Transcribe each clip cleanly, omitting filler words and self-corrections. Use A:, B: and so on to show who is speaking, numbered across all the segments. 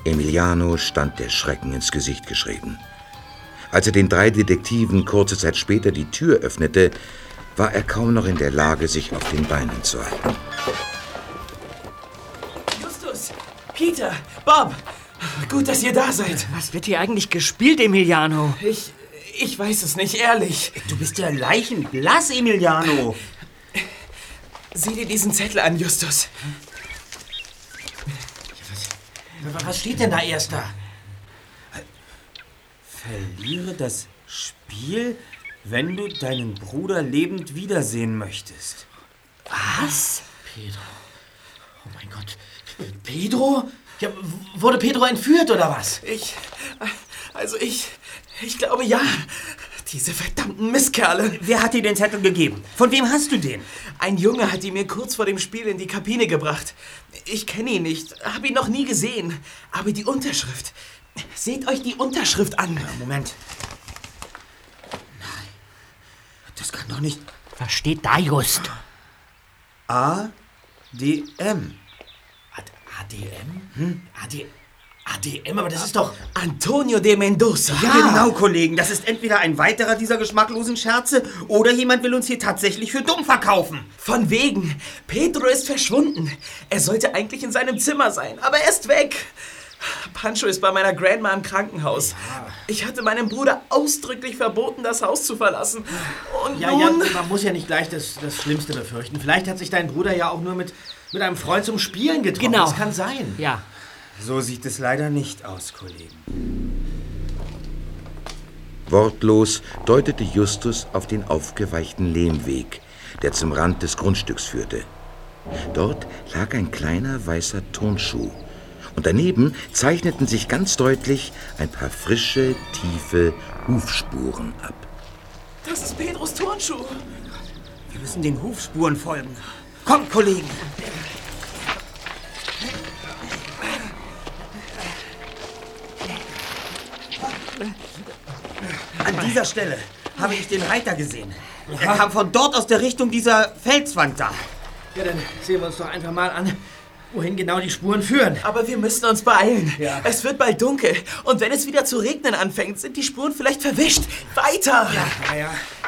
A: Emiliano stand der Schrecken ins Gesicht geschrieben. Als er den 3 Detektiven kurze Zeit später die Tür öffnete, war er kaum noch in der Lage, sich auf den Beinen zu halten.
B: Justus, Peter, Bob, gut, dass ihr da seid.
C: Was wird hier eigentlich gespielt, Emiliano?
B: Ich weiß es nicht, ehrlich.
D: Du bist ja leichenblass, Emiliano.
B: Sieh dir diesen Zettel an, Justus.
D: Was steht denn da, Erster? Verliere das Spiel, wenn du deinen Bruder lebend wiedersehen möchtest.
C: Was?
E: Pedro. Oh mein Gott. Pedro? Ja, wurde Pedro entführt, oder was?
B: Ich glaube, ja. Diese verdammten Mistkerle.
D: Wer hat dir den Zettel gegeben? Von wem hast du den?
B: Ein Junge hat ihn mir kurz vor dem Spiel in die Kabine gebracht. Ich kenne ihn nicht, habe ihn noch nie gesehen. Aber die Unterschrift. Seht euch die Unterschrift an.
D: Ja, Moment. Nein. Das kann doch nicht...
C: Was steht da, Just?
D: ADM.
E: ADM? ADM, aber das ist doch...
B: Antonio de Mendoza.
D: Ja, genau, Kollegen. Das ist entweder ein weiterer dieser geschmacklosen Scherze oder jemand will uns hier tatsächlich für dumm verkaufen.
B: Von wegen. Pedro ist verschwunden. Er sollte eigentlich in seinem Zimmer sein, aber er ist weg. Pancho ist bei meiner Grandma im Krankenhaus. Ja. Ich hatte meinem Bruder ausdrücklich verboten, das Haus zu verlassen. Und nun...
E: man muss ja nicht gleich das Schlimmste befürchten. Vielleicht hat sich dein Bruder ja auch nur mit einem Freund zum Spielen getroffen.
C: Genau.
E: Das kann sein.
C: Ja.
D: So sieht es leider nicht aus, Kollegen.
A: Wortlos deutete Justus auf den aufgeweichten Lehmweg, der zum Rand des Grundstücks führte. Dort lag ein kleiner weißer Turnschuh. Und daneben zeichneten sich ganz deutlich ein paar frische, tiefe Hufspuren ab.
B: Das ist Pedros Turnschuh.
D: Wir müssen den Hufspuren folgen. Kommt, Kollegen! An dieser Stelle habe ich den Reiter gesehen. Er kam von dort aus der Richtung dieser Felswand da.
E: Ja, dann sehen wir uns doch einfach mal an, wohin genau die Spuren führen.
B: Aber wir müssen uns beeilen.
E: Ja.
B: Es wird bald dunkel. Und wenn es wieder zu regnen anfängt, sind die Spuren vielleicht verwischt. Weiter!
E: Ja.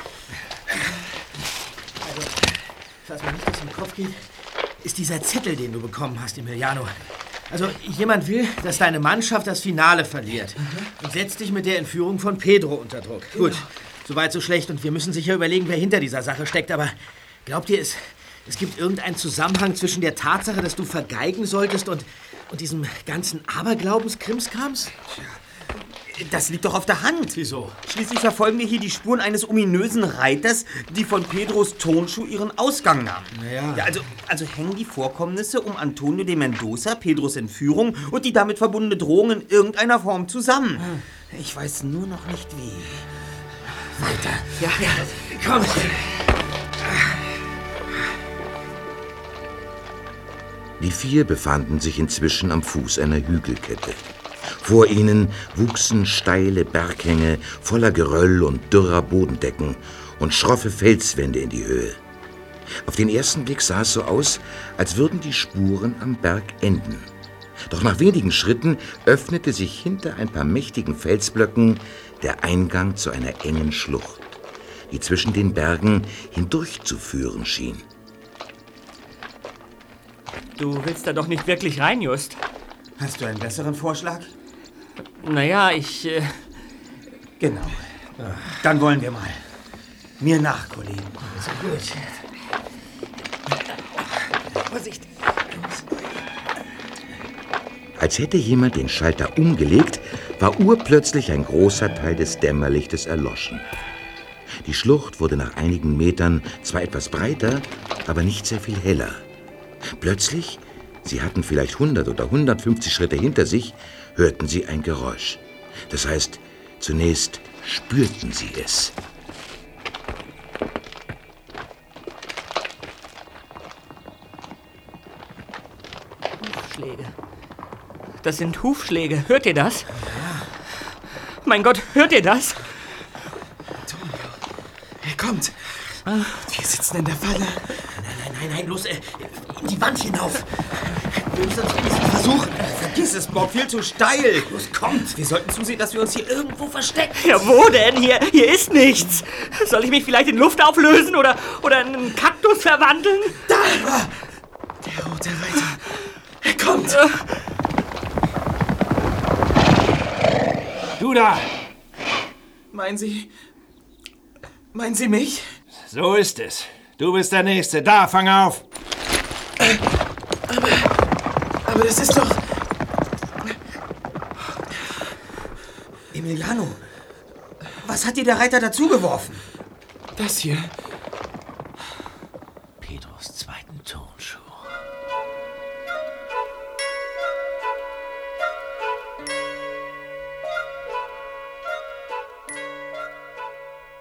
E: Also, was mir nicht aus dem Kopf geht, ist dieser Zettel, den du bekommen hast, Emiliano. Also, jemand will, dass deine Mannschaft das Finale verliert. Und setzt dich mit der Entführung von Pedro unter Druck. Genau. Gut, soweit so schlecht. Und wir müssen sicher überlegen, wer hinter dieser Sache steckt. Aber glaubt ihr, es gibt irgendeinen Zusammenhang zwischen der Tatsache, dass du vergeigen solltest und diesem ganzen Aberglaubenskrimskrams?
D: Das liegt doch auf der Hand.
E: Wieso?
D: Schließlich verfolgen wir hier die Spuren eines ominösen Reiters, die von Pedros Turnschuh ihren Ausgang nahmen.
E: Naja.
D: Ja, also hängen die Vorkommnisse um Antonio de Mendoza, Pedros Entführung und die damit verbundene Drohung in irgendeiner Form zusammen. Ich weiß nur noch nicht wie. Weiter.
E: Ja, komm.
A: Die 4 befanden sich inzwischen am Fuß einer Hügelkette. Vor ihnen wuchsen steile Berghänge voller Geröll und dürrer Bodendecken und schroffe Felswände in die Höhe. Auf den ersten Blick sah es so aus, als würden die Spuren am Berg enden. Doch nach wenigen Schritten öffnete sich hinter ein paar mächtigen Felsblöcken der Eingang zu einer engen Schlucht, die zwischen den Bergen hindurchzuführen schien.
C: Du willst da doch nicht wirklich rein, Just.
D: Hast du einen besseren Vorschlag?
C: Naja,
D: Genau. Dann wollen wir mal. Mir nach, Kollegen.
E: Also gut.
C: Vorsicht.
A: Als hätte jemand den Schalter umgelegt, war urplötzlich ein großer Teil des Dämmerlichtes erloschen. Die Schlucht wurde nach einigen Metern zwar etwas breiter, aber nicht sehr viel heller. Plötzlich, sie hatten vielleicht 100 oder 150 Schritte hinter sich, hörten sie ein Geräusch. Das heißt, zunächst spürten sie es.
C: Hufschläge. Das sind Hufschläge. Hört ihr das? Ja. Mein Gott, hört ihr das?
B: Antonio, er kommt. Wir sitzen in der Falle.
E: Nein, bloß in die Wand hinauf. Wir müssen es wenigstens versuchen.
D: Vergiss es, Bob, viel zu steil.
E: Los, kommt.
D: Wir sollten zusehen, dass wir uns hier irgendwo verstecken.
C: Ja, wo denn? Hier ist nichts. Soll ich mich vielleicht in Luft auflösen oder in einen Kaktus verwandeln?
B: Da! Der rote Reiter. Er kommt.
F: Du da!
B: Meinen Sie mich?
F: So ist es. Du bist der Nächste. Da, fang auf!
B: Aber das ist doch...
D: Emiliano, was hat dir der Reiter dazugeworfen?
B: Das hier.
F: Petrus